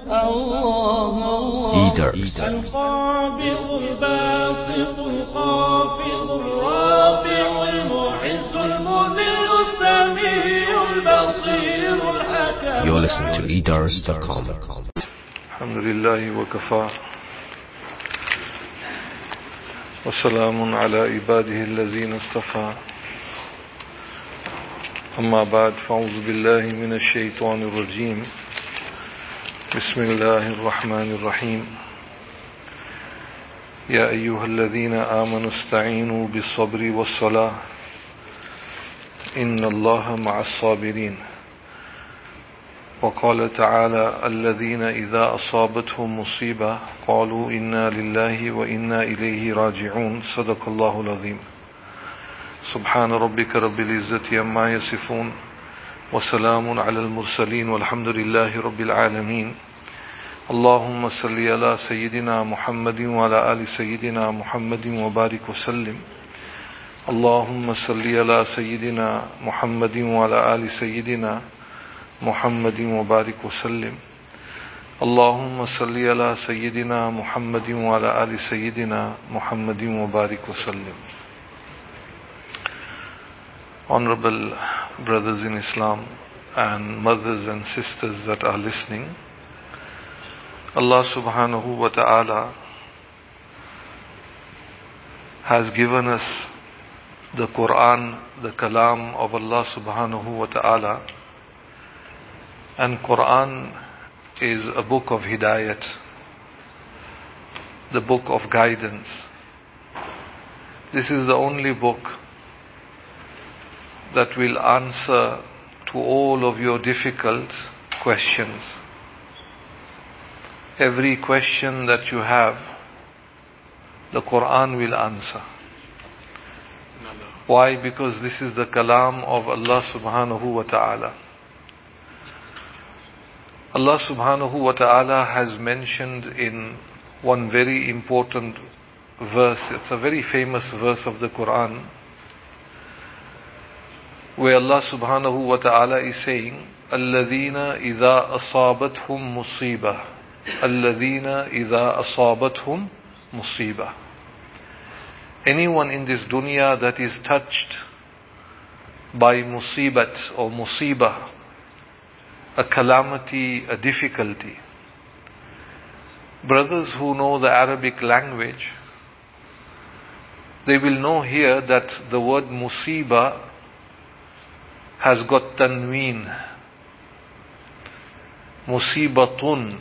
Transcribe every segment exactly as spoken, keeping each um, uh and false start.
Eaters. القابض الباسط الخافض الرافع المعز المذل السميع البصير الحكم. You're listening to eaters dot com. الحمد لله وكفى وسلام على عباده الذين اصطفى أما بعد فأعوذ بالله من الشيطان الرجيم بسم الله الرحمن الرحيم يا أيها الذين آمنوا استعينوا بالصبر والصلاة إن الله مع الصابرين وقال تعالى الذين إذا أصابتهم مصيبة قالوا إنا لله وإنا إليه راجعون صدق الله العظيم سبحان ربك رب العزة عما يصفون وسلام على المرسلين والحمد لله رب العالمين اللهم صل على سيدنا محمد وعلى آل سيدنا محمد وبارك وسلم اللهم صل على سيدنا محمد وعلى آل سيدنا محمد وبارك وسلم اللهم صل على سيدنا محمد وعلى آل سيدنا محمد وبارك وسلم. Honorable brothers in Islam and mothers and sisters that are listening, Allah subhanahu wa ta'ala has given us the Quran, the Kalam of Allah subhanahu wa ta'ala, and Quran is a book of Hidayat, the book of guidance. This is the only book that will answer to all of your difficult questions. Every question that you have, the Quran will answer. Why? Because this is the kalam of Allah subhanahu wa ta'ala. Allah subhanahu wa ta'ala has mentioned in one very important verse, it's a very famous verse of the Quran, where Allah subhanahu wa ta'ala is saying, الَّذِينَ إِذَا أَصَابَتْهُمْ مُصِيبَةٌ الَّذِينَ إِذَا أَصَابَتْهُمْ مُصِيبَةٌ. Anyone in this dunya that is touched by musibat or musibah, a calamity, a difficulty. Brothers who know the Arabic language, they will know here that the word musibah has got tanween, musibatun.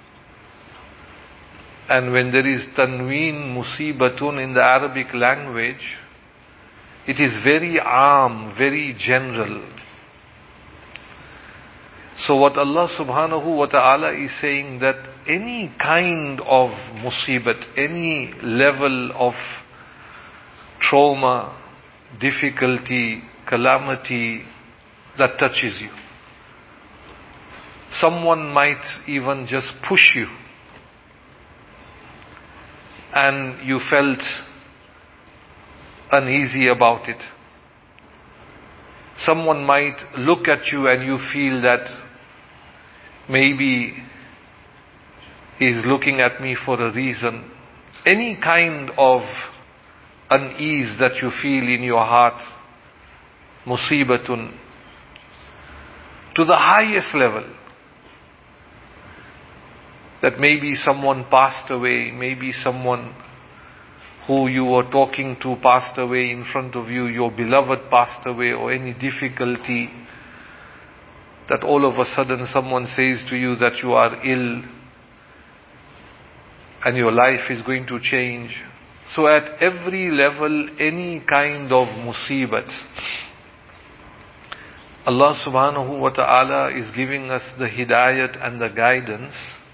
And when there is tanween, musibatun in the Arabic language, it is very aam, very general. So what Allah subhanahu wa ta'ala is saying, that any kind of musibat, any level of trauma, difficulty, calamity that touches you. Someone might even just push you and you felt uneasy about it. Someone might look at you and you feel that maybe he's looking at me for a reason. Any kind of unease that you feel in your heart, musibatun, to the highest level. That maybe someone passed away, maybe someone who you were talking to passed away in front of you, your beloved passed away, or any difficulty, that all of a sudden someone says to you that you are ill and your life is going to change. So at every level, any kind of musibat, Allah subhanahu wa ta'ala is giving us the hidayat and the guidance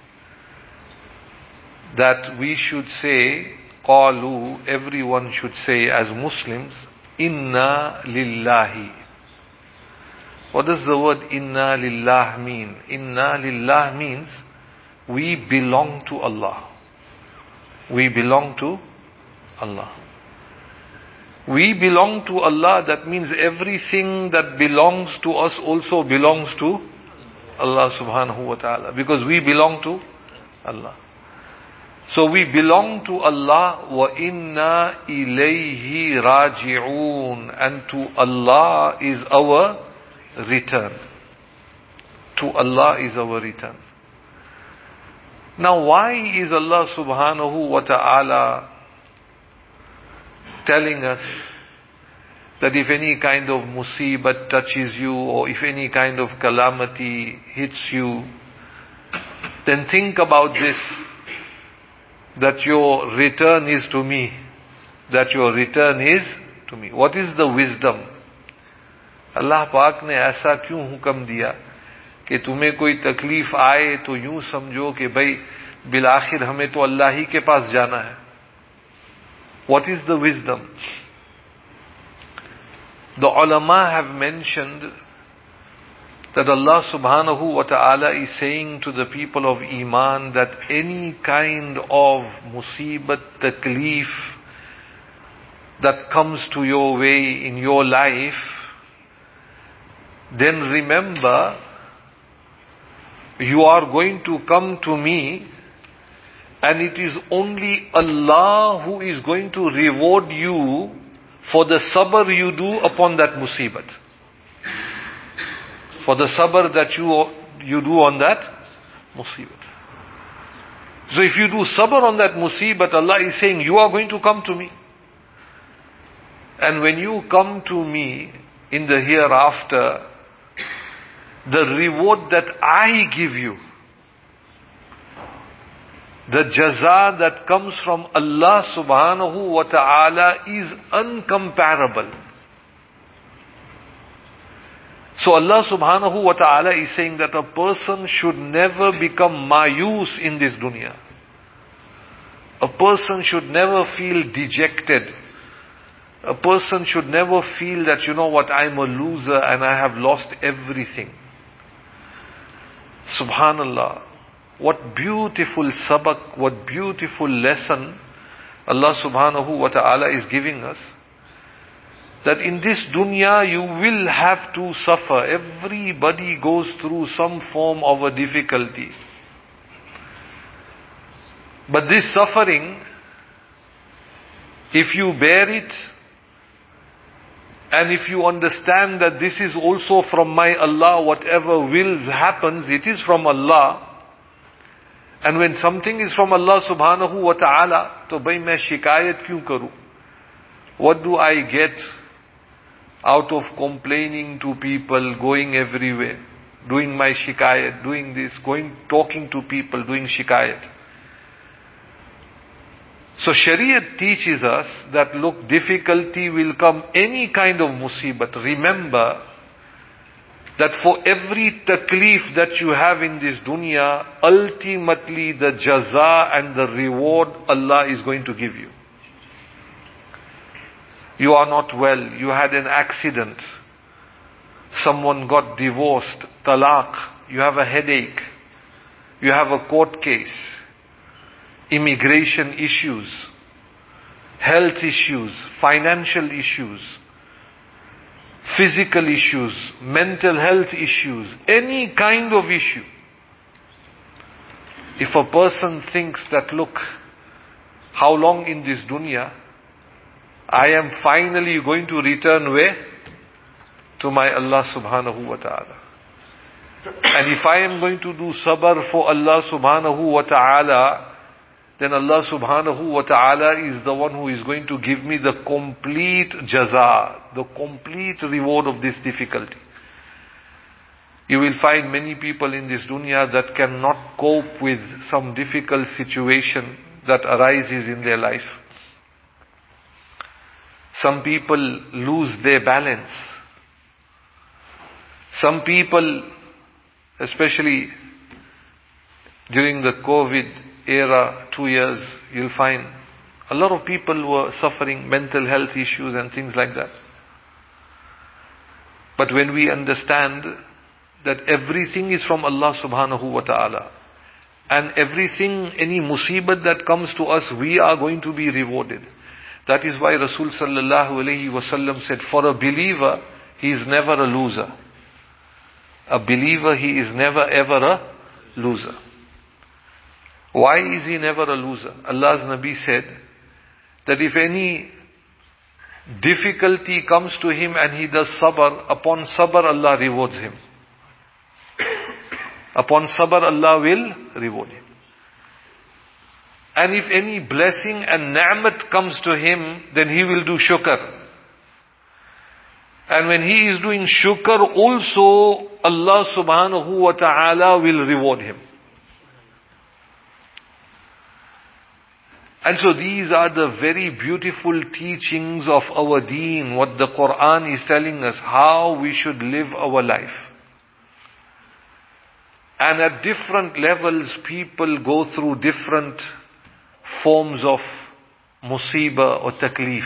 that we should say, qalu, everyone should say as Muslims, inna lillahi. What does the word inna lillah mean? Inna lillah means we belong to Allah. We belong to Allah. We belong to Allah, that means everything that belongs to us also belongs to Allah subhanahu wa ta'ala, because we belong to Allah. So we belong to Allah, wa inna ilayhi raji'un, and to Allah is our return. To Allah is our return. Now why is Allah subhanahu wa ta'ala telling us that if any kind of musibat touches you, or if any kind of calamity hits you, then think about this, that your return is to me. That your return is to me. What is the wisdom? Allah पाक ने ऐसा क्यों हुक्म दिया कि तुम्हें कोई तकलीफ आए तो यूं समझो कि भाई बिलाखिर हमें तो अल्लाह ही के पास जाना है. What is the wisdom? The ulama have mentioned that Allah subhanahu wa ta'ala is saying to the people of Iman that any kind of musibat, taklif that comes to your way in your life, then remember, you are going to come to me, and it is only Allah who is going to reward you for the sabr you do upon that musibat. For the sabr that you, you do on that musibat. So if you do sabr on that musibat, Allah is saying, you are going to come to me. And when you come to me in the hereafter, the reward that I give you, the jaza that comes from Allah subhanahu wa ta'ala is uncomparable. So Allah subhanahu wa ta'ala is saying that a person should never become mayus in this dunya. A person should never feel dejected. A person should never feel that, you know what, I'm a loser and I have lost everything. Subhanallah. What beautiful sabak, what beautiful lesson Allah subhanahu wa ta'ala is giving us. That in this dunya you will have to suffer. Everybody goes through some form of a difficulty. But this suffering, if you bear it, and if you understand that this is also from my Allah, whatever wills happens, it is from Allah. And when something is from Allah subhanahu wa ta'ala, to bhai main shikayat kyun karu? What do I get out of complaining to people, going everywhere, doing my shikayat, doing this, going, talking to people, doing shikayat? So Shariat teaches us that look, difficulty will come, any kind of musibat. Remember that for every taklif that you have in this dunya, ultimately the jaza and the reward Allah is going to give you. You are not well, you had an accident, someone got divorced, talaq, you have a headache, you have a court case, immigration issues, health issues, financial issues, physical issues, mental health issues, any kind of issue. If a person thinks that, look, how long in this dunya, I am finally going to return where? To my Allah subhanahu wa ta'ala. And if I am going to do sabr for Allah subhanahu wa ta'ala, then Allah subhanahu wa ta'ala is the one who is going to give me the complete jaza, the complete reward of this difficulty. You will find many people in this dunya that cannot cope with some difficult situation that arises in their life. Some people lose their balance. Some people, especially during the COVID era, two years, you'll find a lot of people were suffering mental health issues and things like that. But when we understand that everything is from Allah subhanahu wa ta'ala, and everything, any musibat that comes to us, we are going to be rewarded. That is why Rasul sallallahu alayhi wa sallam said, for a believer, he is never a loser. A believer, he is never ever a loser. Why is he never a loser? Allah's Nabi said that if any difficulty comes to him and he does sabr, upon sabr Allah rewards him. Upon sabr Allah will reward him. And if any blessing and ni'mat comes to him, then he will do shukr. And when he is doing shukr also, Allah subhanahu wa ta'ala will reward him. And so these are the very beautiful teachings of our deen, what the Quran is telling us, how we should live our life. And at different levels, people go through different forms of musibah or taklif.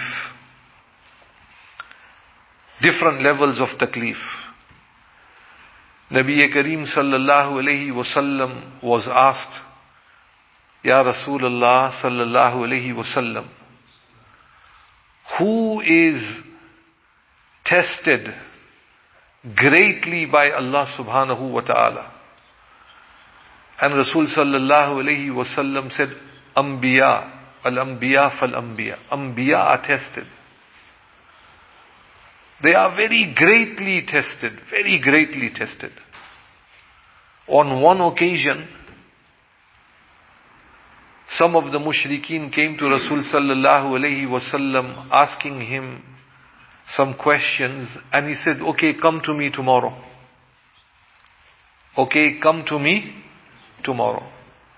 Different levels of taklif. Nabi Kareem sallallahu alayhi wasallam was asked, Ya Rasulullah sallallahu alayhi wasallam, who is tested greatly by Allah subhanahu wa ta'ala? And Rasul sallallahu alayhi wasallam said, Anbiya, al-anbiya fal-anbiya. Anbiya are tested. They are very greatly tested, very greatly tested. On one occasion, some of the mushrikeen came to Rasul sallallahu alayhi wasallam asking him some questions, and he said, okay, come to me tomorrow. Okay, come to me tomorrow.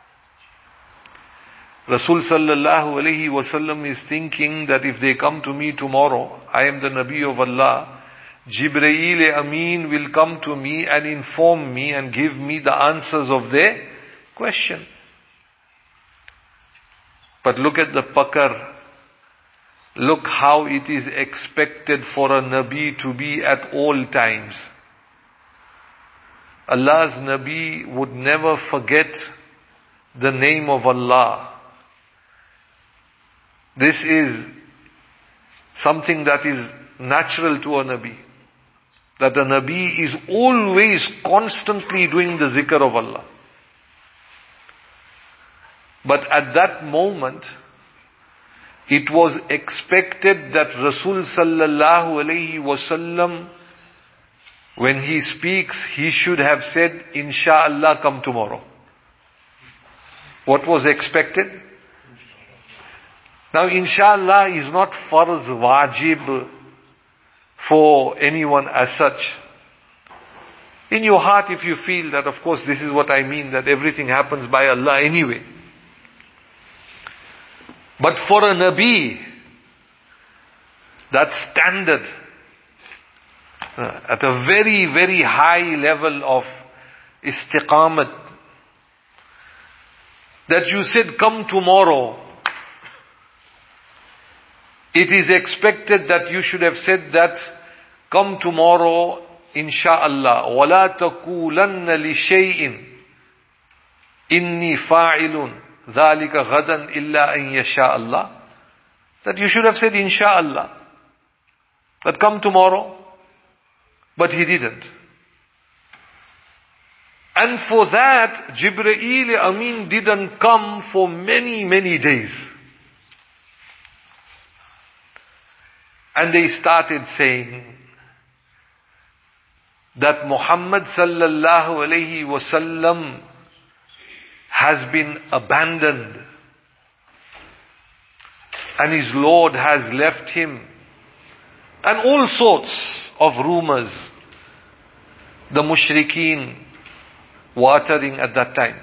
Rasul sallallahu alayhi wasallam is thinking that if they come to me tomorrow, I am the Nabi of Allah, Jibreel Amin will come to me and inform me and give me the answers of their question. But look at the pakar. Look how it is expected for a Nabi to be at all times. Allah's Nabi would never forget the name of Allah. This is something that is natural to a Nabi. That the Nabi is always constantly doing the zikr of Allah. But at that moment, it was expected that Rasul sallallahu alayhi wasallam, when he speaks, he should have said, Insha'Allah, come tomorrow. What was expected? Now, Insha'Allah is not farz, wajib for anyone as such. In your heart, if you feel that, of course, this is what I mean, that everything happens by Allah anyway. But for a Nabi, that standard, uh, at a very, very high level of istiqamat, that you said, come tomorrow, it is expected that you should have said that, come tomorrow, insha'Allah, وَلَا تَقُولَنَّ لِشَيْءٍ إِنِّي فَاعِلٌ ذَلِكَ غَدًا إِلَّا أَن يَشَاءَ اللَّهُ. That you should have said insha'Allah, that come tomorrow, but he didn't. And for that, Jibreel Amin didn't come for many, many days. And they started saying that Muhammad sallallahu alayhi wasallam has been abandoned and his Lord has left him, and all sorts of rumors the mushrikeen were uttering at that time,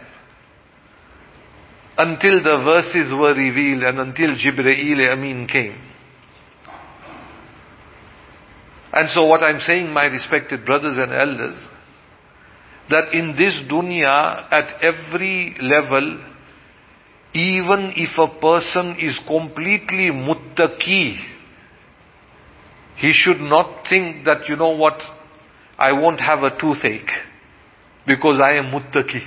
until the verses were revealed and until Jibreel Amin came. And so what I'm saying, my respected brothers and elders, that in this dunya, at every level, even if a person is completely muttaqi, he should not think that, you know what, I won't have a toothache because I am muttaqi.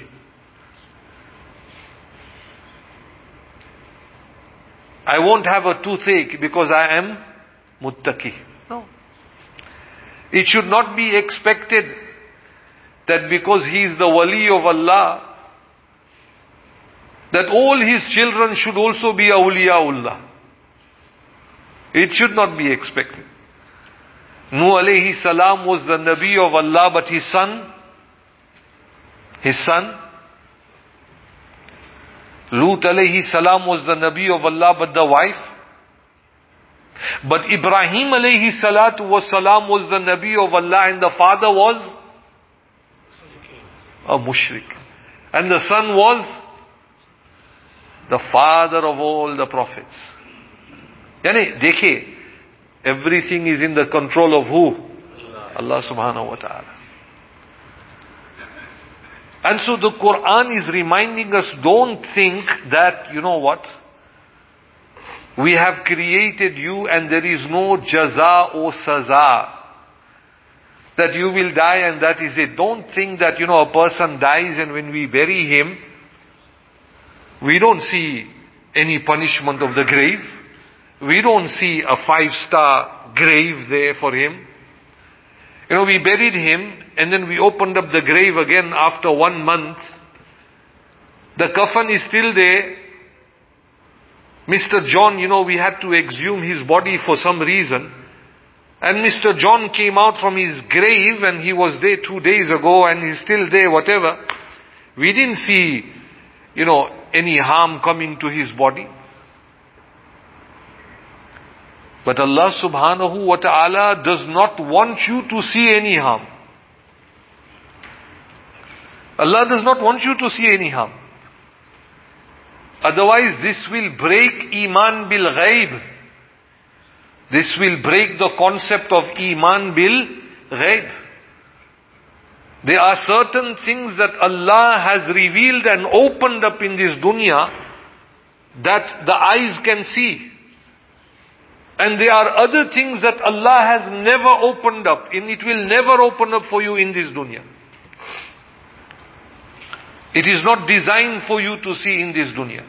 I won't have a toothache because I am muttaqi. No. It should not be expected that because he is the wali of Allah, that all his children should also be awliyaullah. It should not be expected. Nuh alayhi salam was the Nabi of Allah, but his son, his son, Lut alayhi salam was the Nabi of Allah, but the wife. But Ibrahim alayhi salatu was salam was the Nabi of Allah, and the father was a mushrik. And the son was the father of all the prophets. Yani, dekhe, everything is in the control of who? Allah subhanahu wa ta'ala. And so the Quran is reminding us, don't think that, you know what, we have created you and there is no jaza or saza, that you will die and that is it. Don't think that, you know, a person dies and when we bury him, we don't see any punishment of the grave. We don't see a five-star grave there for him. You know, we buried him and then we opened up the grave again after one month. The coffin is still there. Mister John, you know, we had to exhume his body for some reason. And Mister John came out from his grave and he was there two days ago and he's still there, whatever. We didn't see, you know, any harm coming to his body. But Allah subhanahu wa ta'ala does not want you to see any harm. Allah does not want you to see any harm. Otherwise this will break Iman bil Ghaib. This will break the concept of Iman bil Ghaib. There are certain things that Allah has revealed and opened up in this dunya that the eyes can see. And there are other things that Allah has never opened up, and it will never open up for you in this dunya. It is not designed for you to see in this dunya.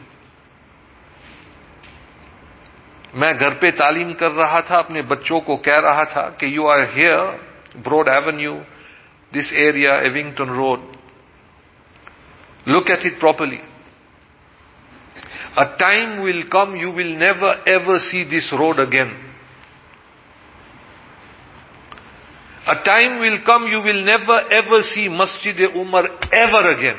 मैं घर पे तालीम कर रहा था, अपने बच्चों को कह रहा था कि you are here, Broad Avenue, this area, Evington Road. Look at it properly. A time will come you will never ever see this road again. A time will come you will never ever see Masjid-e-Umar ever again.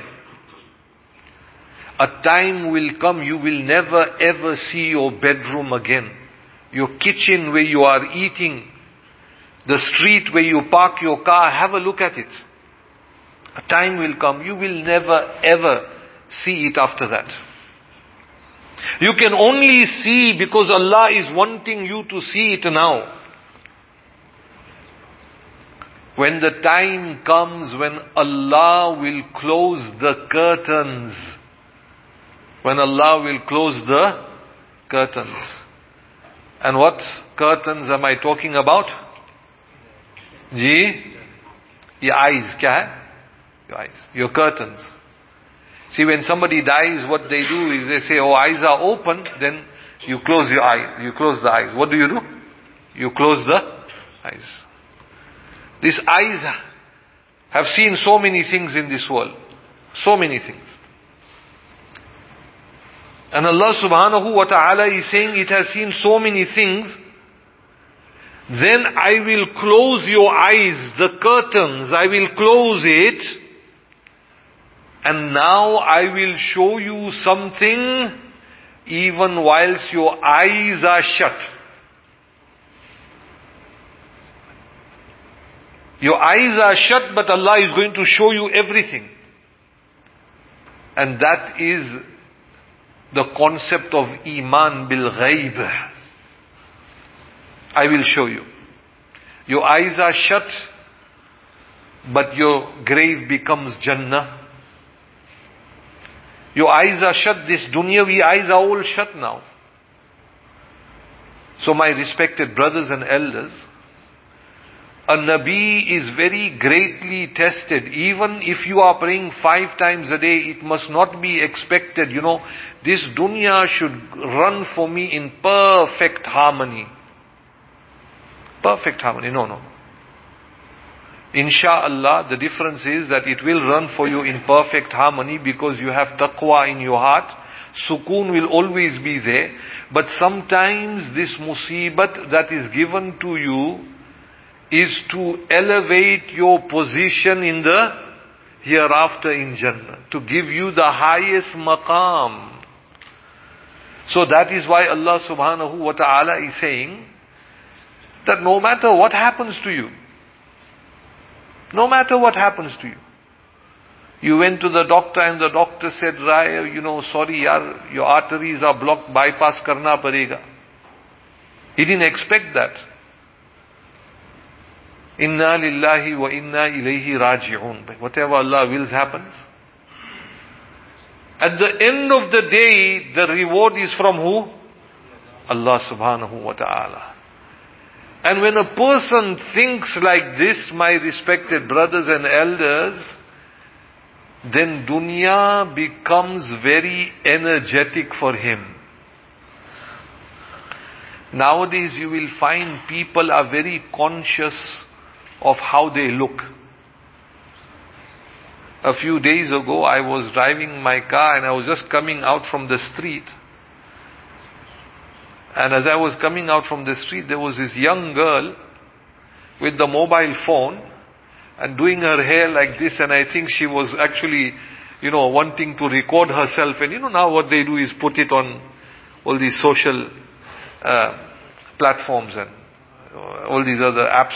A time will come you will never ever see your bedroom again. Your kitchen where you are eating. The street where you park your car. Have a look at it. A time will come you will never ever see it after that. You can only see because Allah is wanting you to see it now. When the time comes when Allah will close the curtains. When Allah will close the curtains. And what curtains am I talking about? Ji? Your eyes. Kya hai? Your eyes. Your curtains. See, when somebody dies, what they do is they say, oh, eyes are open, then you close your eye. You close the eyes. What do you do? You close the eyes. These eyes have seen so many things in this world. So many things. And Allah subhanahu wa ta'ala is saying it has seen so many things. Then I will close your eyes, the curtains, I will close it. And now I will show you something even whilst your eyes are shut. Your eyes are shut, but Allah is going to show you everything. And that is the concept of Iman bil Ghaib. I will show you. Your eyes are shut, but your grave becomes Jannah. Your eyes are shut, this dunyavi eyes are all shut now. So my respected brothers and elders, a Nabi is very greatly tested. Even if you are praying five times a day, it must not be expected, you know, this dunya should run for me in perfect harmony. Perfect harmony, no, no. Insha'Allah, the difference is that it will run for you in perfect harmony because you have taqwa in your heart. Sukoon will always be there. But sometimes this musibat that is given to you is to elevate your position in the hereafter in Jannah, to give you the highest maqam. So that is why Allah subhanahu wa ta'ala is saying that no matter what happens to you, no matter what happens to you, you went to the doctor and the doctor said, Rai, you know, sorry yaar, your arteries are blocked, bypass karna parega. He didn't expect that. Inna lillahi wa inna ilayhi raji'un. Whatever Allah wills happens. At the end of the day, the reward is from who? Allah subhanahu wa ta'ala. And when a person thinks like this, my respected brothers and elders, then dunya becomes very energetic for him. Nowadays you will find people are very conscious of how they look. A few days ago I was driving my car and I was just coming out from the street. And as I was coming out from the street, there was this young girl with the mobile phone and doing her hair like this, and I think she was actually, you know, wanting to record herself. And you know, now what they do is put it on all these social uh, platforms and all these other apps.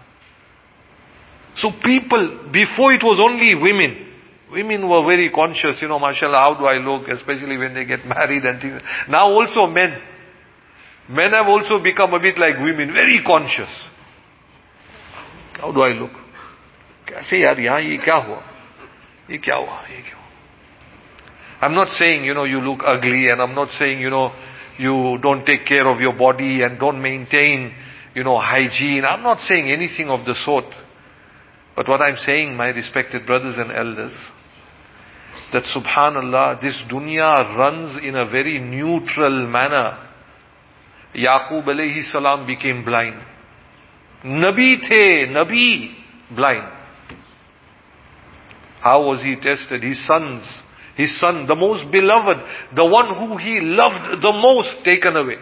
So people, before it was only women. Women were very conscious, you know, mashallah, how do I look, especially when they get married and things. Now also men. Men have also become a bit like women, very conscious. How do I look? Kaise yaar, yahan ye kya hua? Ye kya hua? Ye kya hua? I'm not saying, you know, you look ugly, and I'm not saying, you know, you don't take care of your body and don't maintain, you know, hygiene. I'm not saying anything of the sort. But what I'm saying, my respected brothers and elders, that subhanallah, this dunya runs in a very neutral manner. Yaqub alayhi salam became blind. Nabi the, Nabi, blind. How was he tested? His sons, his son, the most beloved, the one who he loved the most, taken away.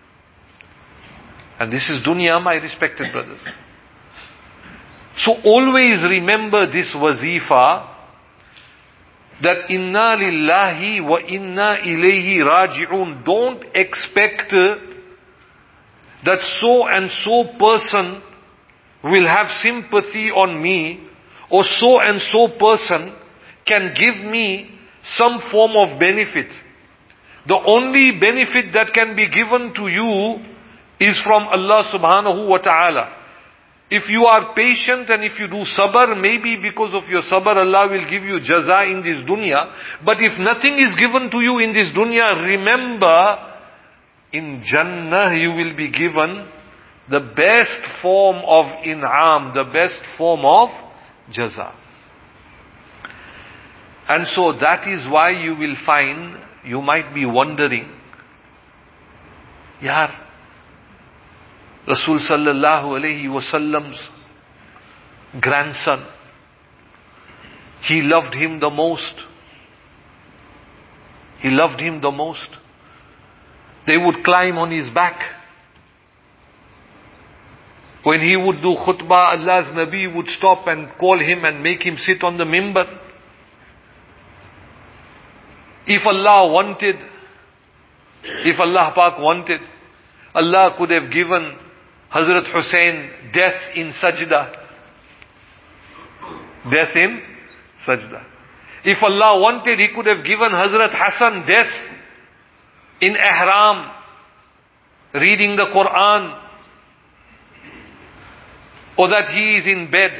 And this is dunya, my respected brothers. So always remember this wazifa, that inna lillahi wa inna ilayhi raji'un. Don't expect that so and so person will have sympathy on me, or so and so person can give me some form of benefit. The only benefit that can be given to you is from Allah subhanahu wa ta'ala. If you are patient and if you do sabr, maybe because of your sabr Allah will give you jaza in this dunya. But if nothing is given to you in this dunya, remember, in Jannah you will be given the best form of in'am, the best form of jaza. And so that is why you will find, you might be wondering, yaar, Rasul sallallahu alayhi wasallam's grandson, he loved him the most. He loved him the most. They would climb on his back. When he would do khutbah, Allah's Nabi would stop and call him and make him sit on the mimbar. If Allah wanted, if Allah Pak wanted, Allah could have given Hazrat Hussein death in sajda. Death in sajda. If Allah wanted, He could have given Hazrat Hassan death in ihram, reading the Quran, or that he is in bed.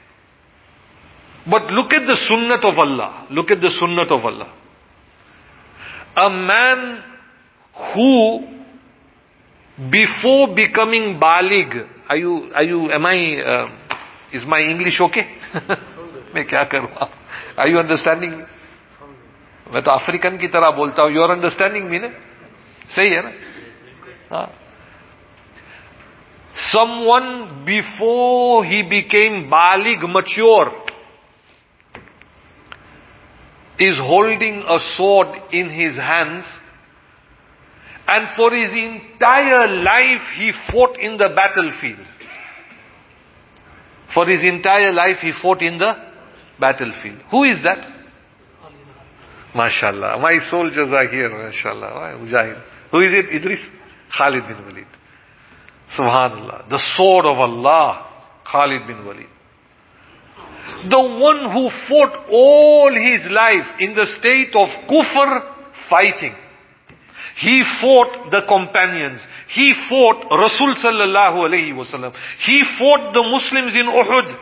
But look at the sunnat of Allah. Look at the sunnat of Allah. A man who, before becoming balig, are you, are you, am I, uh, is my English okay? मैं क्या करूँ? Are you understanding me? मैं तो African की तरह बोलता हूँ. You are understanding me, ना? सही है ना? हाँ. Someone before he became baligh, mature, is holding a sword in his hands, and for his entire life he fought in the battlefield. For his entire life he fought in the battlefield. Who is that? MashaAllah. My soldiers are here, MashaAllah. Mujahid. Who is it? Idris? Khalid bin Walid. Subhanallah. The sword of Allah, Khalid bin Walid. The one who fought all his life in the state of kufr, fighting. He fought the companions. He fought Rasul sallallahu alayhi wasallam. He fought the Muslims in Uhud.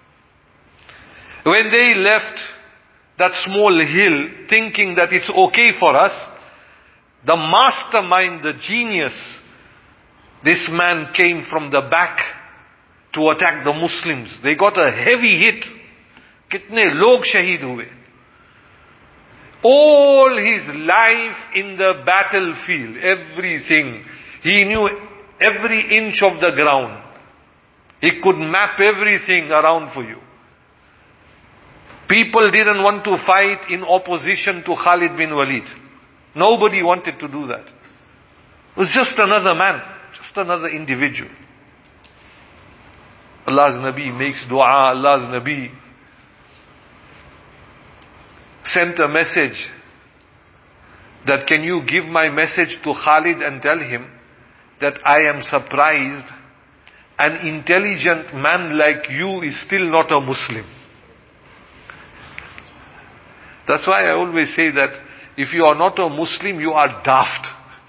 When they left that small hill thinking that it's okay for us, the mastermind, the genius, this man came from the back to attack the Muslims. They got a heavy hit. Kitne log shaheed hue. All his life in the battlefield, everything. He knew every inch of the ground. He could map everything around for you. People didn't want to fight in opposition to Khalid bin Walid. Nobody wanted to do that. It was just another man, just another individual. Allah's Nabi makes dua, Allah's Nabi sent a message that, can you give my message to Khalid and tell him that I am surprised an intelligent man like you is still not a Muslim. That's why I always say that if you are not a Muslim, you are daft.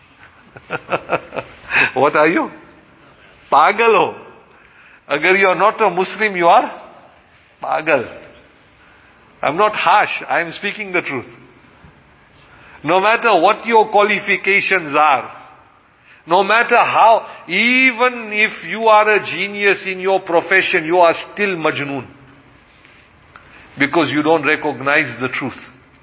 What are you? Pagal ho. Agar you are not a Muslim, you are pagal. I'm not harsh, I am speaking the truth. No matter what your qualifications are, no matter how, even if you are a genius in your profession, you are still majnoon. Because you don't recognize the truth.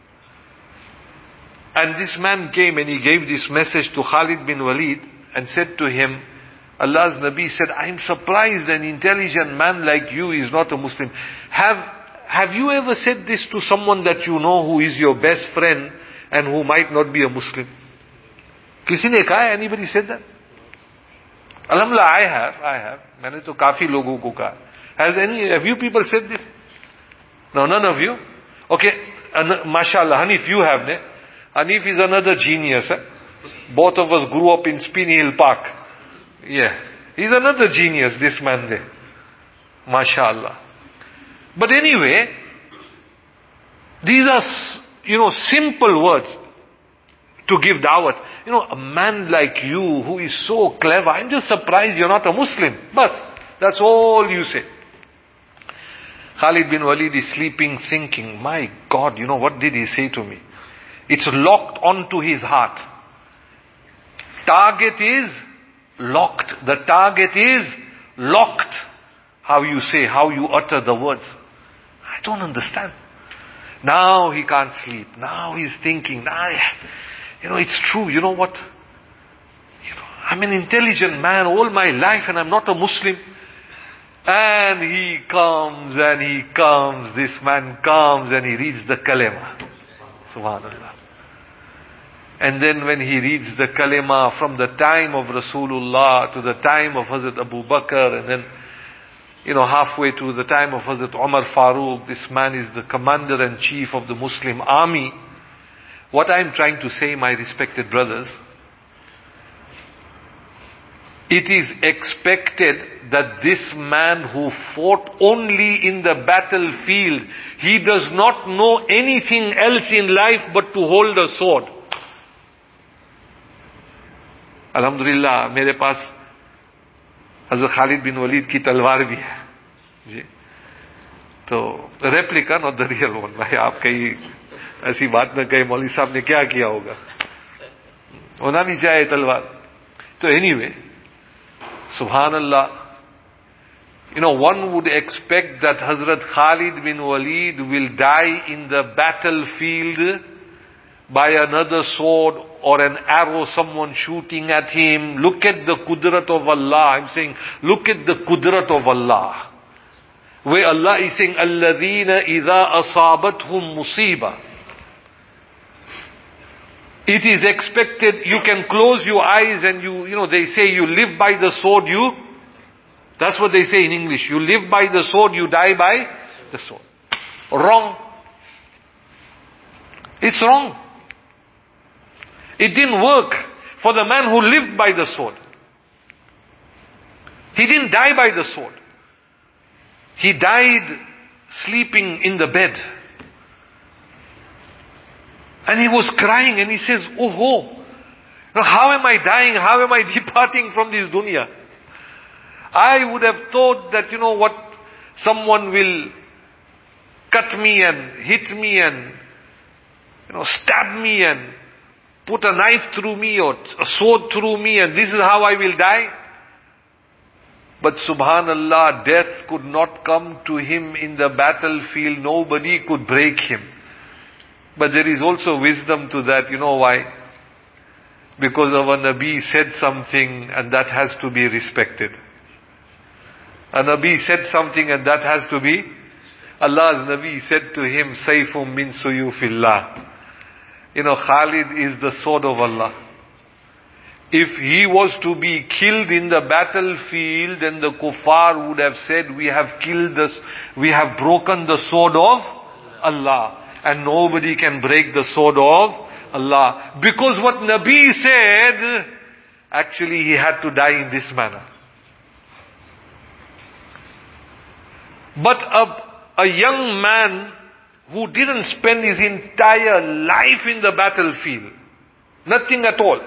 And this man came and he gave this message to Khalid bin Walid and said to him, Allah's Nabi said, I'm surprised an intelligent man like you is not a Muslim. Have, have you ever said this to someone that you know who is your best friend and who might not be a Muslim? Kisi ne kaha? Anybody said that? Alhamdulillah, I have, I have. Maine to kafi logo ko kaha. Has any, have you people said this? No, none of you? Okay, uh, mashallah, Hanif, you have, ne? Hanif is another genius. Eh? Both of us grew up in Spiny Hill Park. Yeah. He's another genius, this man there. MashaAllah. But anyway, these are, you know, simple words to give da'wat. You know, a man like you who is so clever, I'm just surprised you're not a Muslim. Bas, that's all you say. Khalid bin Walid is sleeping thinking, my God, you know, what did he say to me? It's locked onto his heart. Target is locked. The target is locked. How you say, how you utter the words. I don't understand. Now he can't sleep. Now he's thinking, nah, you know, it's true. You know what? You know, I'm an intelligent man all my life and I'm not a Muslim. And he comes and he comes, this man comes and he reads the kalima. Subhanallah. And then when he reads the kalima from the time of Rasulullah to the time of Hazrat Abu Bakr, and then, you know, halfway to the time of Hazrat Umar Farooq, this man is the commander and chief of the Muslim army. What I'm trying to say, my respected brothers, it is expected that this man who fought only in the battlefield, he does not know anything else in life but to hold a sword. Alhamdulillah, मेरे पास हज़रत खालिद बिन वलीद की तलवार भी है जी, तो replica not the real one. भाई आप कहीं ऐसी बात न कहे मौलवी साहब ने क्या किया होगा, होना नहीं चाहिए तलवार. तो anyway, Subhanallah, you know, one would expect that Hazrat Khalid bin Walid will die in the battlefield by another sword or an arrow, someone shooting at him. Look at the qudrat of Allah. I'm saying, look at the qudrat of Allah. Where Allah is saying, الَّذِينَ إِذَا أَصَابَتْهُمْ مُصِيبَةٌ. It is expected, you can close your eyes and you, you know, they say you live by the sword, you, that's what they say in English. You live by the sword, you die by the sword. Wrong. It's wrong. It didn't work for the man who lived by the sword. He didn't die by the sword. He died sleeping in the bed. And he was crying and he says, oh, oh, how am I dying? How am I departing from this dunya? I would have thought that, you know what, someone will cut me and hit me and, you know, stab me and put a knife through me or a sword through me, and this is how I will die. But subhanallah, death could not come to him in the battlefield. Nobody could break him. But there is also wisdom to that. You know why? Because our Nabi said something and that has to be respected. A Nabi said something and that has to be. Allah's Nabi said to him, Sayfum min suyufillah. You know, Khalid is the sword of Allah. If he was to be killed in the battlefield, then the kuffar would have said, we have killed this, we have broken the sword of Allah. And nobody can break the sword of Allah. Because what Nabi said, actually he had to die in this manner. But a, a young man who didn't spend his entire life in the battlefield, nothing at all.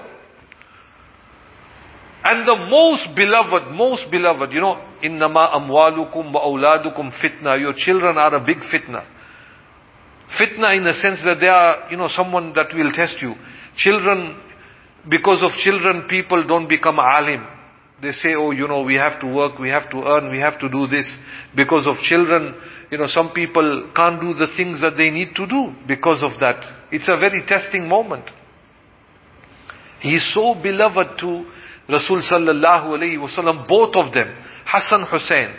And the most beloved, most beloved, you know, innama amwalukum wa awladukum fitna. Your children are a big fitna. Fitna in the sense that they are, you know, someone that will test you. Children, because of children, people don't become alim. They say, oh, you know, we have to work, we have to earn, we have to do this. Because of children, you know, some people can't do the things that they need to do because of that. It's a very testing moment. He is so beloved to Rasul sallallahu alayhi wasallam, both of them, Hassan, Hussein.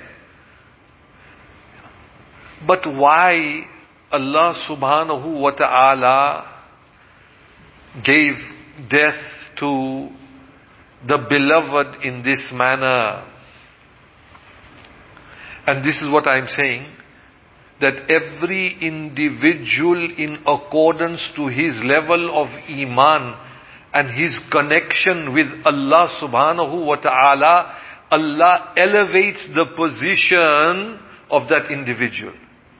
But why Allah subhanahu wa ta'ala gave death to the beloved in this manner? And this is what I'm saying, that every individual, in accordance to his level of iman and his connection with Allah subhanahu wa ta'ala, Allah elevates the position of that individual.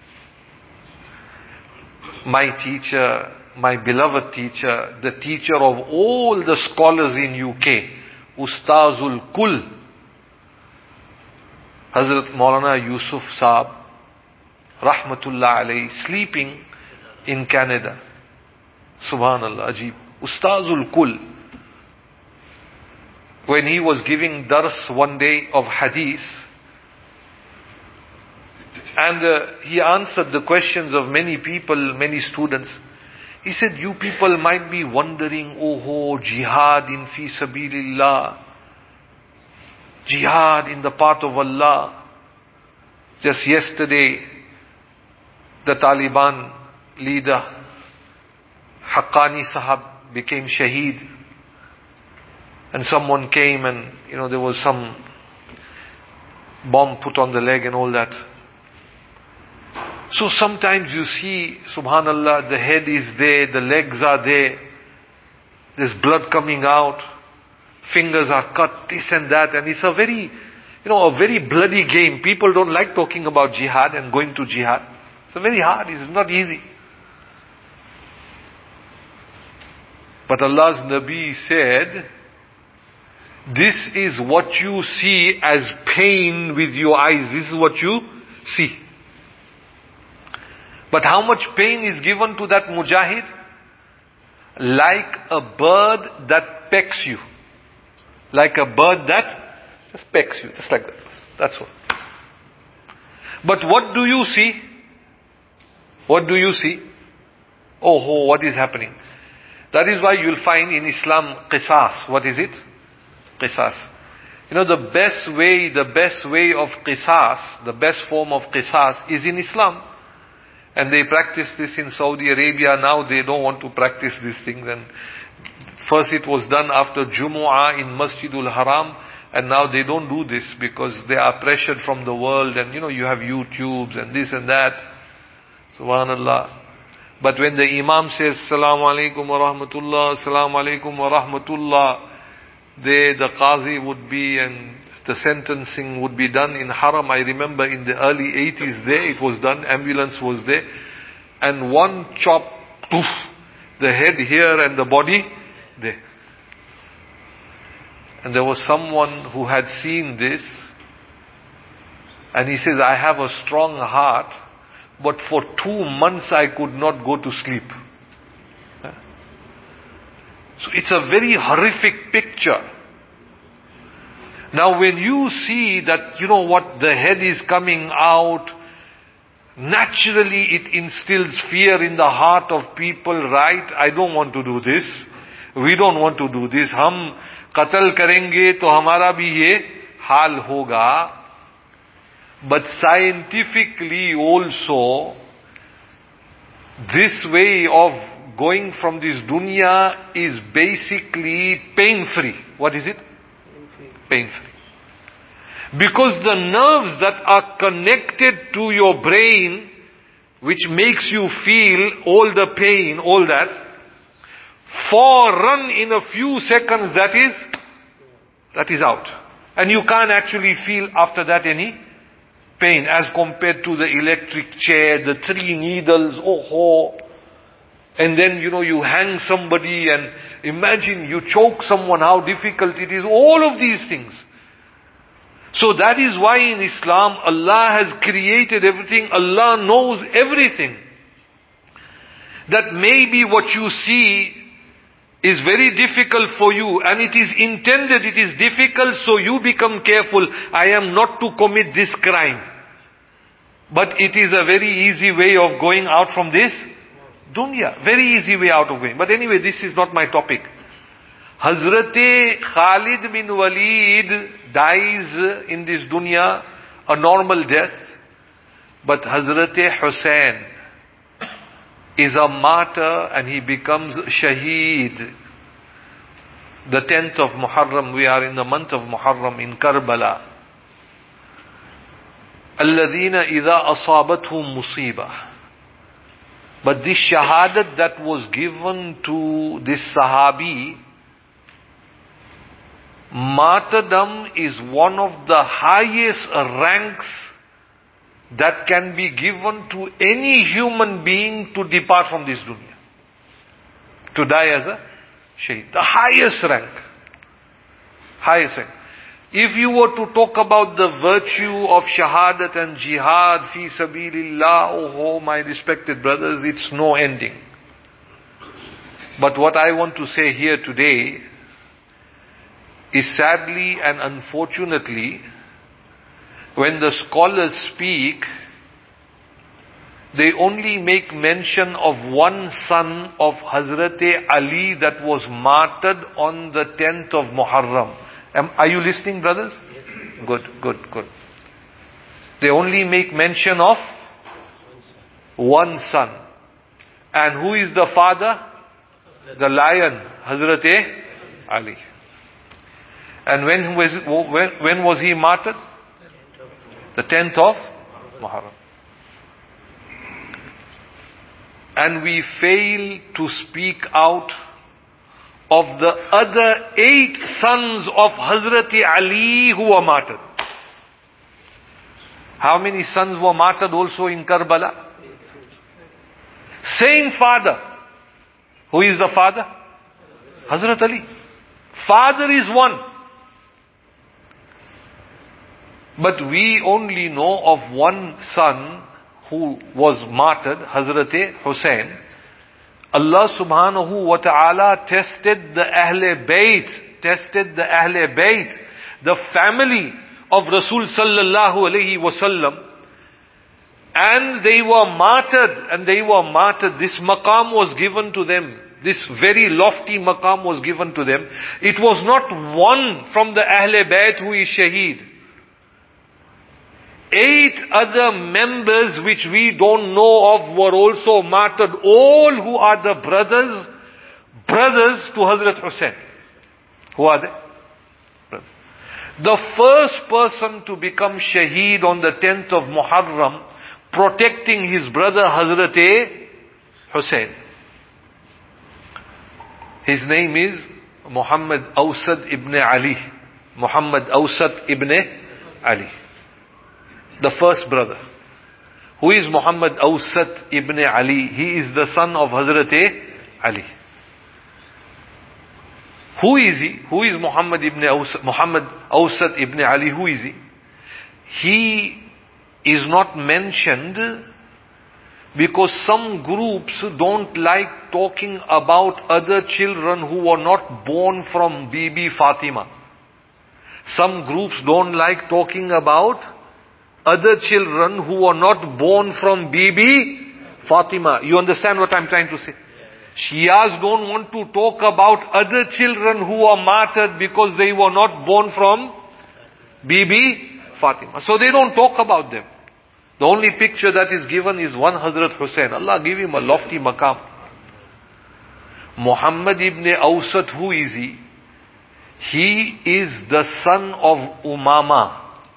My teacher, my beloved teacher, the teacher of all the scholars in U K, Ustazul Kul, Hazrat Maulana Yusuf Saab, Rahmatullah alayhi, sleeping in Canada. Subhanallah, Ajib. Ustazul Kul. When he was giving dars one day of hadith, and uh, he answered the questions of many people, many students. He said, you people might be wondering, oh, oh jihad in fi sabilillah, jihad in the path of Allah. Just yesterday, the Taliban leader, Haqqani Sahab, became shaheed. And someone came and, you know, there was some bomb put on the leg and all that. So sometimes you see, subhanallah, the head is there, the legs are there, there's blood coming out, fingers are cut, this and that, and it's a very, you know, a very bloody game. People don't like talking about jihad and going to jihad. It's very hard, it's not easy. But Allah's Nabi said, this is what you see as pain with your eyes. This is what you see. But how much pain is given to that mujahid? Like a bird that pecks you. Like a bird that just pecks you. Just like that. That's all. But what do you see? What do you see? Oh, oh, what is happening? That is why you'll find in Islam qisas. What is it? Qisas. You know, the best way, the best way of qisas, the best form of qisas is in Islam. And they practice this in Saudi Arabia. Now they don't want to practice these things. And first it was done after Jumu'ah in Masjidul Haram. And now they don't do this because they are pressured from the world. And you know, you have YouTubes and this and that. Subhanallah. But when the Imam says, Assalamu alaikum wa rahmatullah, Assalamu alaikum wa rahmatullah, they, the Qazi would be and the sentencing would be done in Haram. I remember in the early eighties there, it was done, ambulance was there. And one chop, poof, the head here and the body there. And there was someone who had seen this. And he says, I have a strong heart. But for two months I could not go to sleep. So it's a very horrific picture. Now when you see that, you know what, the head is coming out, naturally it instills fear in the heart of people, right? I don't want to do this. We don't want to do this. Hum qatl karenge to hamara bhi ye hal hoga. But scientifically also, this way of going from this dunya is basically pain-free. What is it? Pain-free. Because the nerves that are connected to your brain, which makes you feel all the pain, all that, for run in a few seconds, that is, that is out. And you can't actually feel after that any pain as compared to the electric chair, the three needles, oh ho. And then, you know, you hang somebody and imagine you choke someone, how difficult it is. All of these things. So that is why in Islam, Allah has created everything. Allah knows everything. That maybe what you see is very difficult for you, and it is intended, it is difficult, so you become careful. I am not to commit this crime. But it is a very easy way of going out from this dunya. Very easy way out of going. But anyway, this is not my topic. Hazrat Khalid bin Walid dies in this dunya a normal death. But Hazrat Hussain is a martyr and he becomes shaheed. The tenth of Muharram, we are in the month of Muharram in Karbala. Alladhina idha asabathum musibah. But this shahadat that was given to this Sahabi, martyrdom is one of the highest ranks that can be given to any human being to depart from this dunya. To die as a shaheed. The highest rank. Highest rank. If you were to talk about the virtue of shahadat and jihad fi sabilillah, oh, my respected brothers, it's no ending. But what I want to say here today is sadly and unfortunately, when the scholars speak, they only make mention of one son of Hazrat Ali that was martyred on the tenth of Muharram. Am, are you listening, brothers? Yes. Good, good, good. They only make mention of one son. And who is the father? The lion, Hazrat Ali. And when was, when, when was he martyred? The tenth of Muharram. And we fail to speak out of the other eight sons of Hazrat Ali who were martyred. How many sons were martyred also in Karbala? Same father. Who is the father? Hazrat Ali. Father is one. But we only know of one son who was martyred, Hazrat Hussain. Allah subhanahu wa ta'ala tested the Ahle Bayt, tested the Ahle Bayt, the family of Rasul sallallahu alayhi wasallam. And they were martyred, and they were martyred. This maqam was given to them. This very lofty maqam was given to them. It was not one from the Ahle Bayt who is Shaheed. Eight other members which we don't know of were also martyred. All who are the brothers, brothers to Hazrat Hussain. Who are they? Brothers. The first person to become Shaheed on the tenth of Muharram, protecting his brother Hazrat Hussain. His name is Muhammad Awsat ibn Ali. Muhammad Awsat ibn Ali. The first brother. Who is Muhammad Awsat ibn Ali? He is the son of Hazrat Ali. Who is he? Who is Muhammad ibn Awsat, Muhammad Awsat ibn Ali? Who is he? He is not mentioned because some groups don't like talking about other children who were not born from Bibi Fatima. Some groups don't like talking about other children who were not born from Bibi Fatima. You understand what I'm trying to say? Shias don't want to talk about other children who are martyred because they were not born from Bibi Fatima. So they don't talk about them. The only picture that is given is one Hazrat Hussain. Allah give him a lofty maqam. Muhammad ibn Awsat, who is he? He is the son of Umama.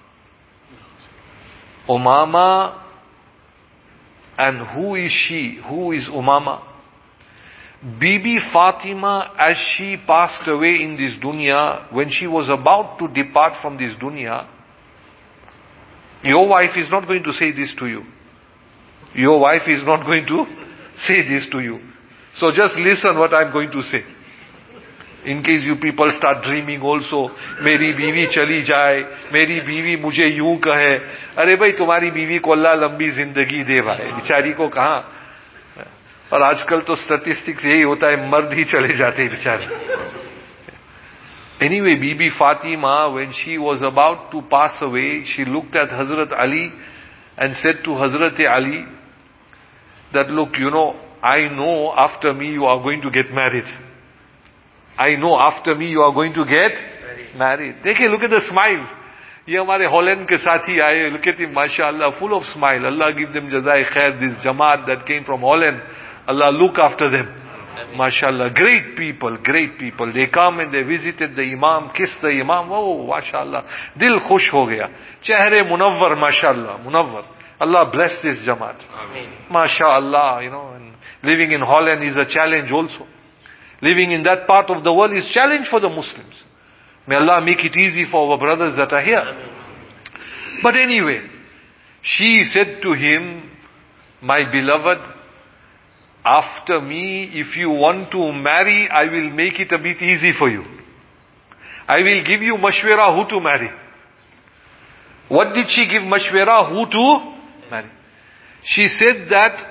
Umama, and who is she? Who is Umama? Bibi Fatima, as she passed away in this dunya, when she was about to depart from this dunya, your wife is not going to say this to you. Your wife is not going to say this to you. So just listen what I'm going to say. In case you people start dreaming also, मेरी बीवी चली जाए, मेरी बीवी मुझे यूं कहे, अरे भाई तुम्हारी बीवी को अल्लाह लंबी जिंदगी दे भाई, बिचारी को कहां. और आजकल तो स्टैटिस्टिक्स यही होता है, मर्द ही चले जाते हैं बेचारे. Anyway, Bibi Fatima, when she was about to pass away, she looked at Hazrat Ali and said to Hazrat Ali that, look, you know, I know after me you are going to get married. I know after me you are going to get married. Dekhe, look at the smiles. Ye hamare Holland ke sathi aaye. Look at him, mashallah, full of smile. Allah give them jazai khair. This Jamaat that came from Holland, Allah look after them. MashaAllah, great people, great people. They come and they visited the Imam, kissed the Imam. Oh, MashaAllah, dil khush ho gaya. Chehre munawwar, MashaAllah, munawwar. Allah bless this Jamaat. MashaAllah, you know, and living in Holland is a challenge also. Living in that part of the world is challenge for the Muslims. May Allah make it easy for our brothers that are here. But anyway, she said to him, my beloved, after me, if you want to marry, I will make it a bit easy for you. I will give you mashwara who to marry. What did she give mashwara? Who to marry? She said that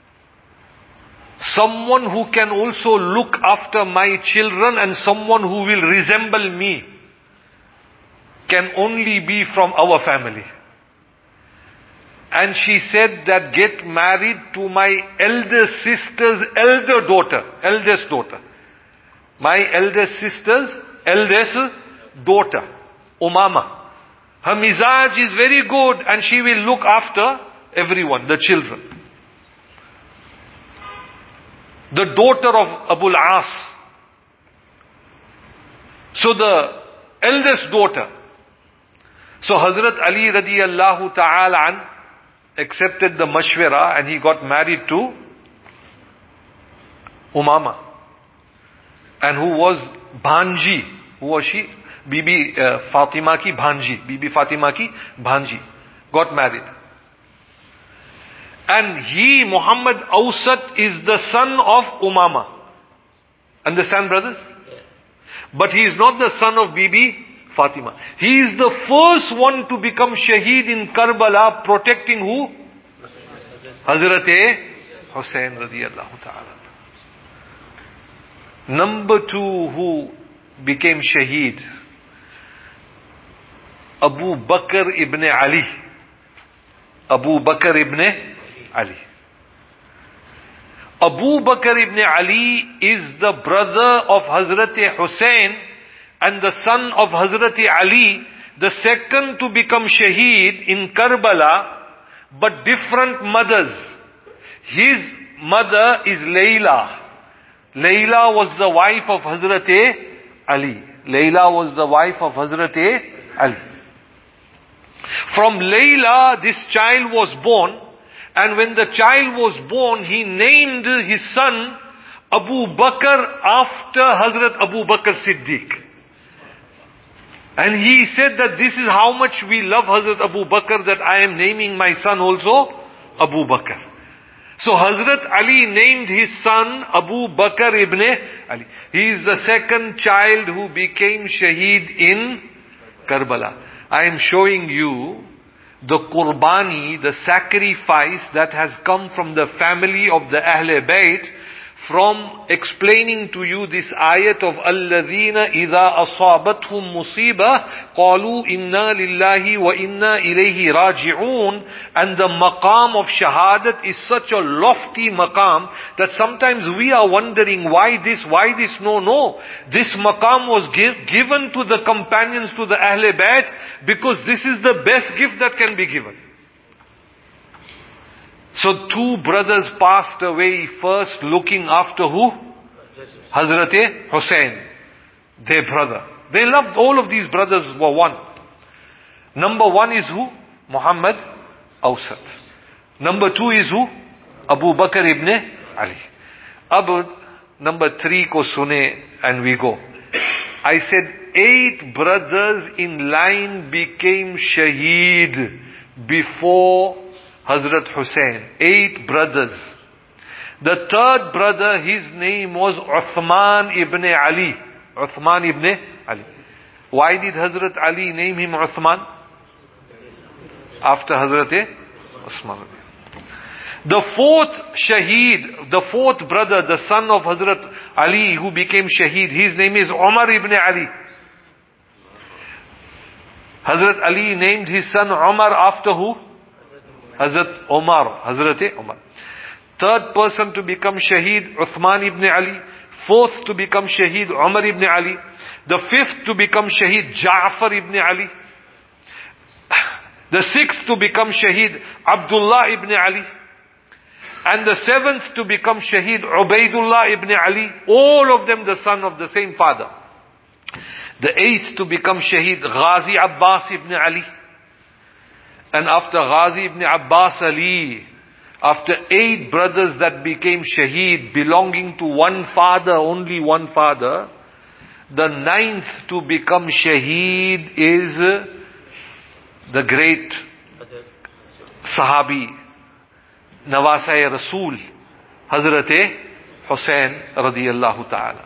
someone who can also look after my children and someone who will resemble me can only be from our family. And she said that get married to my elder sister's elder daughter, eldest daughter. My eldest sister's eldest daughter, Umama. Her mizaj is very good and she will look after everyone, the children. The daughter of Abu al-As. So the eldest daughter. So Hazrat Ali radiyallahu ta'ala an accepted the mashwara and he got married to Umama. And who was Bhanji. Who was she? Bibi uh, Fatima ki Bhanji. Bibi Fatima ki Bhanji. Got married. And he, Muhammad Awsat, is the son of Umama. Understand, brothers? But he is not the son of Bibi Fatima. He is the first one to become Shaheed in Karbala, protecting who? Hazrat Hussain radiyallahu ta'ala. Number two who became Shaheed, Abu Bakr ibn Ali. Abu Bakr ibn Ali. Abu Bakr ibn Ali is the brother of Hazrat Hussain and the son of Hazrat Ali, the second to become shaheed in Karbala, but different mothers. His mother is Layla. Layla was the wife of Hazrat Ali. Layla was the wife of Hazrat Ali. From Layla, this child was born, and when the child was born, he named his son Abu Bakr after Hazrat Abu Bakr Siddiq. And he said that this is how much we love Hazrat Abu Bakr, that I am naming my son also Abu Bakr. So Hazrat Ali named his son Abu Bakr ibn Ali. He is the second child who became shaheed in Karbala. I am showing you the qurbani, the sacrifice that has come from the family of the Ahle Bayt, from explaining to you this ayat of الَّذِينَ إِذَا أَصَابَتْهُمْ مُصِيبَةٌ قَالُوا إِنَّا لِلَّهِ وَإِنَّا إِلَيْهِ رَاجِعُونَ. And the maqam of shahadat is such a lofty maqam that sometimes we are wondering why this, why this. No, no. This maqam was give, given to the companions, to the Ahle Bayt, because this is the best gift that can be given. So two brothers passed away first, looking after who? Hazrat Hussain, their brother. They loved, all of these brothers were one. Number one is who? Muhammad Awsat. Number two is who? Abu Bakr ibn Ali. Abu, number three ko sune and we go. I said eight brothers in line became shaheed before Hazrat Hussain. Eight brothers. The third brother, his name was Uthman ibn Ali. Uthman ibn Ali. Why did Hazrat Ali name him Uthman? After Hazrat Usman. The fourth shaheed, the fourth brother, the son of Hazrat Ali who became shaheed, his name is Umar ibn Ali. Hazrat Ali named his son Umar after who? Hazrat Umar, Hazrat Umar. Third person to become shaheed, Uthman ibn Ali. Fourth to become shaheed, Umar ibn Ali. The fifth to become shaheed, Ja'far ibn Ali. The sixth to become shaheed, Abdullah ibn Ali. And the seventh to become shaheed, Ubaidullah ibn Ali. All of them the son of the same father. The eighth to become shaheed, Ghazi Abbas ibn Ali. And after Ghazi ibn Abbas Ali, after eight brothers that became shaheed, belonging to one father, only one father, the ninth to become shaheed is the great Sahabi, Nawasai Rasul, Hazrat Hussain radiyallahu ta'ala.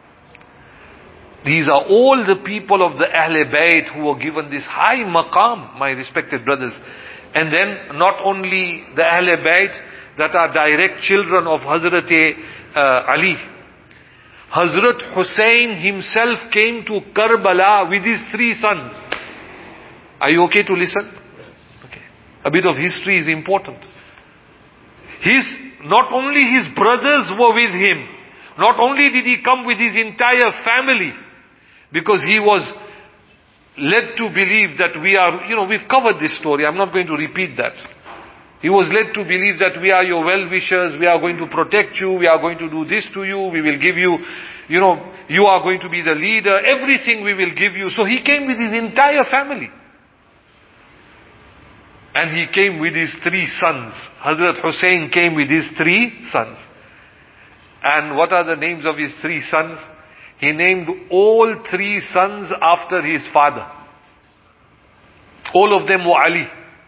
These are all the people of the Ahle Bayt who were given this high maqam, my respected brothers. And then not only the Ahle Bayt that are direct children of Hazrat uh, Ali. Hazrat Hussain himself came to Karbala with his three sons. Are you okay to listen? Okay. A bit of history is important. His, not only his brothers were with him, not only did he come with his entire family, because he was led to believe that we are, you know, we've covered this story. I'm not going to repeat that. He was led to believe that we are your well-wishers, we are going to protect you, we are going to do this to you, we will give you, you know, you are going to be the leader, everything we will give you. So he came with his entire family. And he came with his three sons. Hazrat Hussain came with his three sons. And what are the names of his three sons? He named all three sons after his father. All of them were Ali.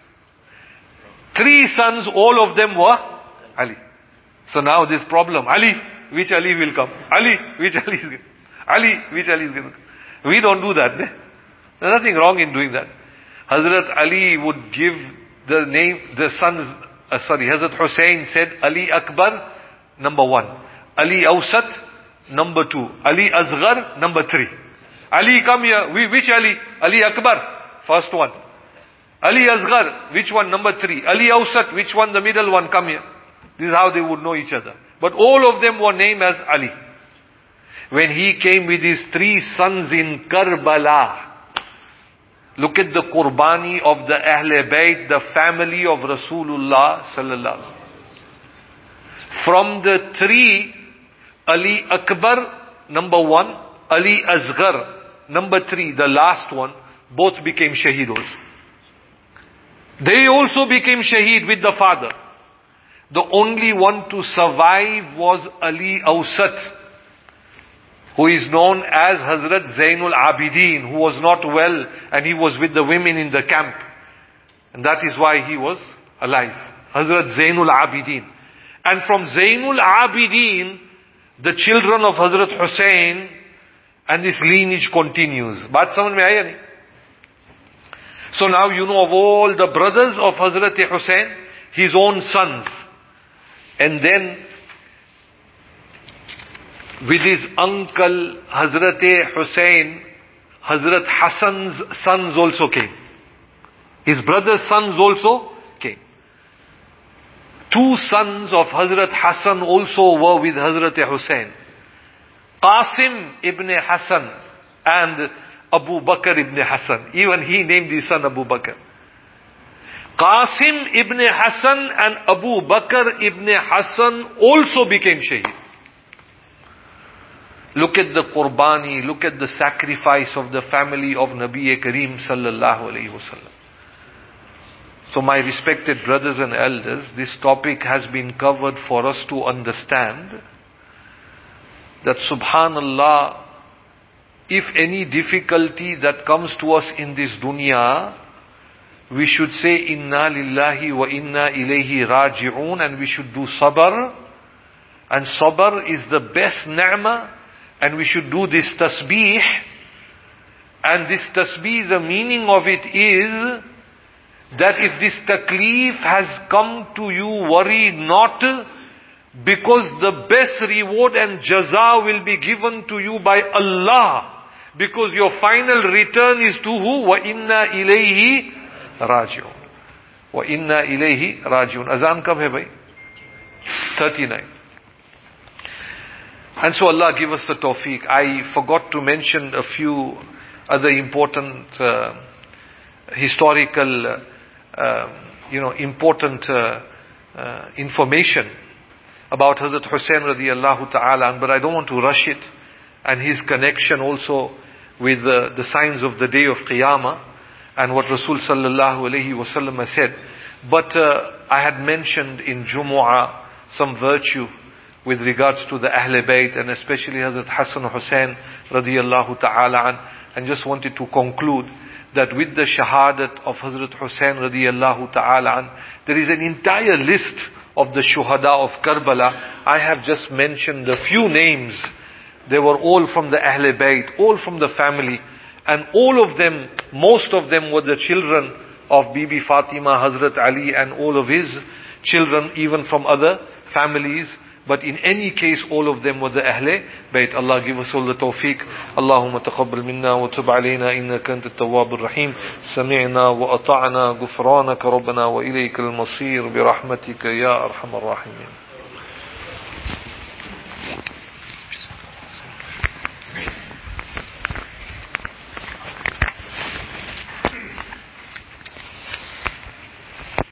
Three sons, all of them were Ali. So now this problem, Ali, which Ali will come? Ali, which Ali is going to Ali, which Ali is going to come? We don't do that. Eh? There's nothing wrong in doing that. Hazrat Ali would give the name, the sons, uh, sorry, Hazrat Hussain said, Ali Akbar, number one. Ali Awsat, number two. Ali Asghar, number three. Ali, come here. We, which Ali? Ali Akbar, first one. Ali Asghar, which one? Number three. Ali Awsat, which one? The middle one, come here. This is how they would know each other. But all of them were named as Ali. When he came with his three sons in Karbala, look at the qurbani of the Ahle Bayt, the family of Rasulullah sallallahu alaihi wasallam. From the three, Ali Akbar, number one, Ali Asghar, number three, the last one, both became shaheed also. They also became shaheed with the father. The only one to survive was Ali Awsat, who is known as Hazrat Zainul Abidin, who was not well and he was with the women in the camp. And that is why he was alive. Hazrat Zainul Abidin. And from Zainul Abidin, the children of Hazrat Hussain, and this lineage continues. Baat samajh mein aaya nahi? So now you know of all the brothers of Hazrat Hussain, his own sons. And then with his uncle Hazrat Hussain, Hazrat Hassan's sons also came. His brother's sons also came. Two sons of Hazrat Hassan also were with Hazrat Hussain. Qasim ibn Hassan and Abu Bakr ibn Hassan. Even he named his son Abu Bakr. Qasim ibn Hassan and Abu Bakr ibn Hassan also became shaheed. Look at the qurbani, look at the sacrifice of the family of Nabi Kareem sallallahu alayhi wasallam. So my respected brothers and elders, this topic has been covered for us to understand that subhanallah, if any difficulty that comes to us in this dunya, we should say inna lillahi wa inna ilayhi raji'un, and we should do sabr. And sabr is the best ni'mah, and we should do this tasbih. And this tasbih, the meaning of it is that if this taklif has come to you, worry not, because the best reward and jaza will be given to you by Allah, because your final return is to who? Wa inna ilayhi raji'un. Wa inna ilayhi raji'un. Azan kab hai bhai? thirty-nine. And so Allah give us the tawfiq. I forgot to mention a few other important uh, historical, uh, you know, important uh, uh, information about Hazrat Hussain radiallahu ta'ala, but I don't want to rush it, and his connection also with uh, the signs of the day of Qiyamah and what Rasul sallallahu alayhi wasallam has said. But uh, I had mentioned in Jumu'ah some virtue with regards to the Ahle Bayt, and especially Hazrat Hassan Hussain radiallahu ta'ala an, and just wanted to conclude that with the shahadat of Hazrat Hussain radiallahu ta'ala an, there is an entire list of the shuhada of Karbala. I have just mentioned a few names. They were all from the Ahle Bayt, all from the family, and all of them, most of them were the children of Bibi Fatima, Hazrat Ali, and all of his children, even from other families. But in any case, all of them were the Ahle Bayt. Allah give us all the tawfiq. Allahumma taqabbal minna wa tub alayna innaka anta at-tawwabur rahim. Sami'na wa ata'na ghufranaka rabbana wa ilayka al-masir bi rahmatika ya arhamar rahimin.